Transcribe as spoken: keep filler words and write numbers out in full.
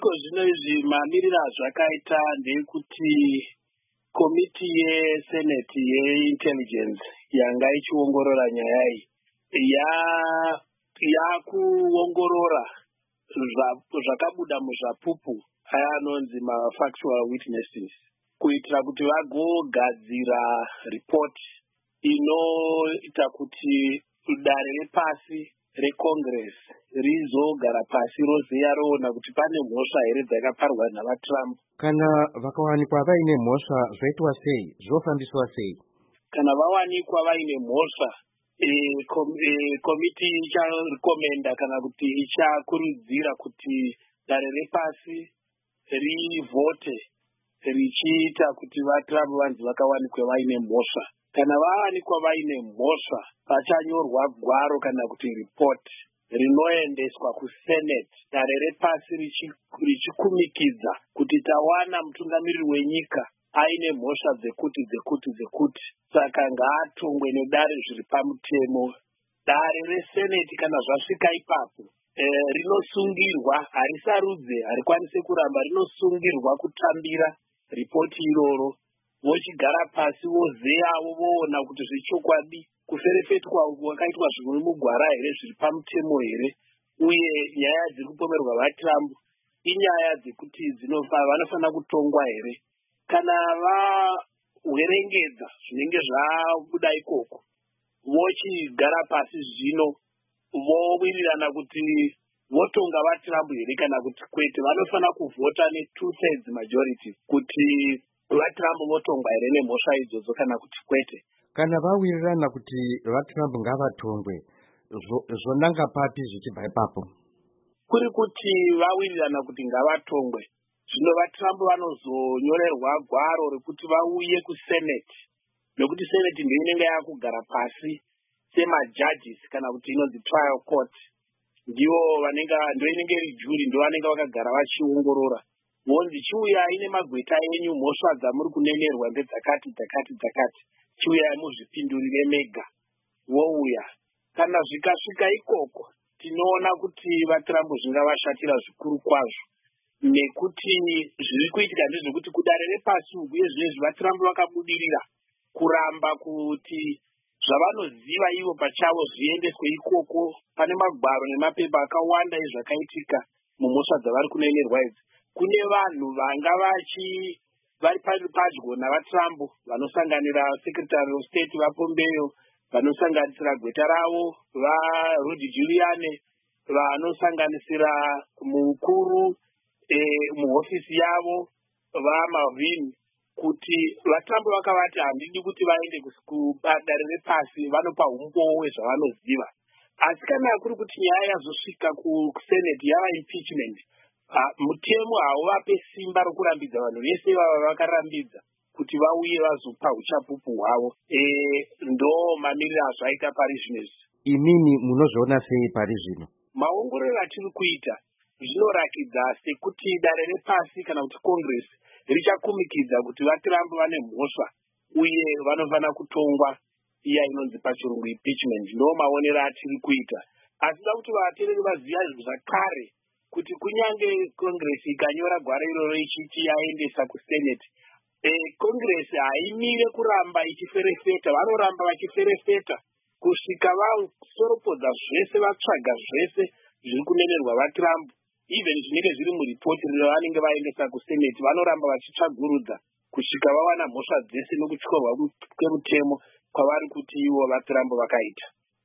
iko zvino izvi mamiriro azvakaita ndeyekuti komiti yeseneti yeintelligence yanga ichiongorora nyaya iyi yakuongorora zvakabuda muzvapupu aya anonzi mafactual witnesses kuitira kuti vagogadzira report inoita kuti dare repasi recongress rizogara pasi roziya roona kuti pane mhosva here dzakaparwa navatrump. Kana vakawanikwa vaine mhosva zvoitwa sei, zvofambiswa sei? Kana vawanikwa vaine mhosva e, kom, e, komiti icharekomenda kana kuti ichakurudzira kuti dare repasi rivhote richiita kuti vatrump vanzi vakawanikwa vaine mhosva. Kana vawanikwa vaine mhosva pachanyorwa gwaro kana kuti report rinoendeswa kusenate dare repasi richikumikidza kuti tawana mutungamiriri wenyika aine mhosva dzekuti dzekuti dzekuti saka ngaatongwe nedare zviri pamutemo. Dare reseneti kana zvasvika ipapo e, rinosungirwa harisarudze harikwanise kuramba rinosungirwa kutambira ripoti iroro vochigara pasi vozeyawo voona kuti zvechokwadi kuferefetwa kwakaitwa zvimwe mugwara here zviri pamutemo here uye nyaya dziri kupomerwa vatrump inyaya dzekuti vanofanira kutongwa here. Kana vawerengedza zvinenge zvabuda ikoko vochigara pasi zvino vowirirana kuti votonga vatrump here kana kuti kwete, vanofanira kuvhota ne two thirds majority kuti vatrump votongwa here nemhosva idzodzo kana kuti kwete. Kana vawirirana kuti vatrump ngavatongwe zvonanga papi zvichibva ipapo? Kuri kuti vawirirana kuti ngavatongwe zvino vatrump vanozonyorerwa gwaro rekuti vauye kuseneti nekuti seneti ndiyo inenge yakugara pasi semajudges kana kuti inonzi trial court ndiyo vanenge ndio inenge iri jury ndio vanenge vakagara vachiongorora vonzi chiuyai ine magweta enyu mhosva dzamuri kunenerwa ndedzakati dzakati dzakati chiuyai muzvipindurire mega vouya. Kana zvikasvika ikoko tinoona kuti vatrump zvingavashatira zvikuru kwazvo nekuti zviri kuitika ndezvekuti kudare repasi uye zvinezvi vatrump vakabudirira kuramba kuti zvavanoziva ivo pachavo zviendeswe ikoko. Pane magwaro nemapepa akawanda ezvakaitika mumhosva dzavari kunenerwa idzi. Kune vanhu vanga vachi vari padyo navatrump vanosanganira secretary of state vaPompeo, vanosanganisira gweta ravo vaRudy Giuliani, vanosanganisira mukuru e, muhofisi yavo vaMalvin, kuti vatrump vakavati handidi kuti vaende kudare repasi vanopa umbowo wezvavanoziva. Asi kana kuri kuti nyaya yazosvika kuseneti yava impeachment mutemo hauvape simba rokurambidza vanhu vese vava vakarambidza kuti vauye vazopa uchapupu hwavo. E, ndo mamiriro azvaita pari zvinezvi. Imini munozviona sei pari zvino? Maongororo atiri kuita zvinorakidza sekuti dare repasi kana kuti congress richakumikidza kuti vatrump vane mhosva uye vanofanira kutongwa iya inonzi pachirungu impeachment. Ndo maonero atiri kuita. Asi da kuti vateereri vaziva zvakare kuti kunyange congress ikanyora gwaro iroro ichiti yaendesa kuseneti, e, congress haimire kuramba ichiferefeta, vanoramba vachiferefeta kusvika vasoropodza zvese vatsvaga zvese zviri kunenerwa vatrump, even zvinenge zviri muripoti ravanenge vaendesa kuseneti vanoramba vachitsvagurudza kusvika vawana mhosva dzese nokutyorwa kwemutemo kwavari kuti ivo vatrump vakaita.